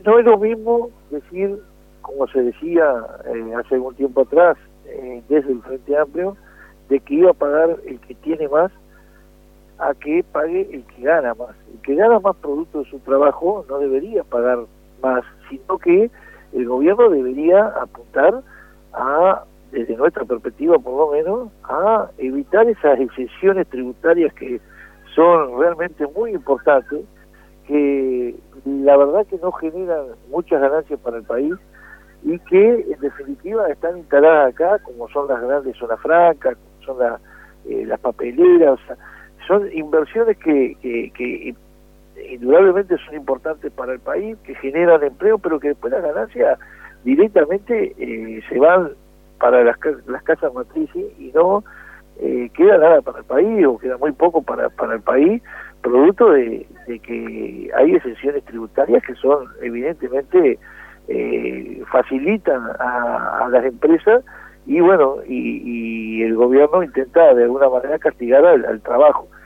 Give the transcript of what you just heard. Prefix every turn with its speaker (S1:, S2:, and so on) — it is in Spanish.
S1: no es lo mismo decir, como se decía hace algún tiempo atrás, desde el Frente Amplio, de que iba a pagar el que tiene más, a que pague el que gana más. El que gana más producto de su trabajo no debería pagar más, sino que el gobierno debería apuntar a, desde nuestra perspectiva por lo menos, a evitar esas exenciones tributarias que son realmente muy importantes, que la verdad que no generan muchas ganancias para el país y que en definitiva están instaladas acá, como son las grandes zonas francas, como son las papeleras, o sea, son inversiones que indudablemente son importantes para el país, que generan empleo, pero que después las ganancias directamente se van para las casas matrices y no queda nada para el país, o queda muy poco para el país, producto de que hay exenciones tributarias que son evidentemente facilitan a las empresas, y bueno, y el gobierno intenta de alguna manera castigar al trabajo.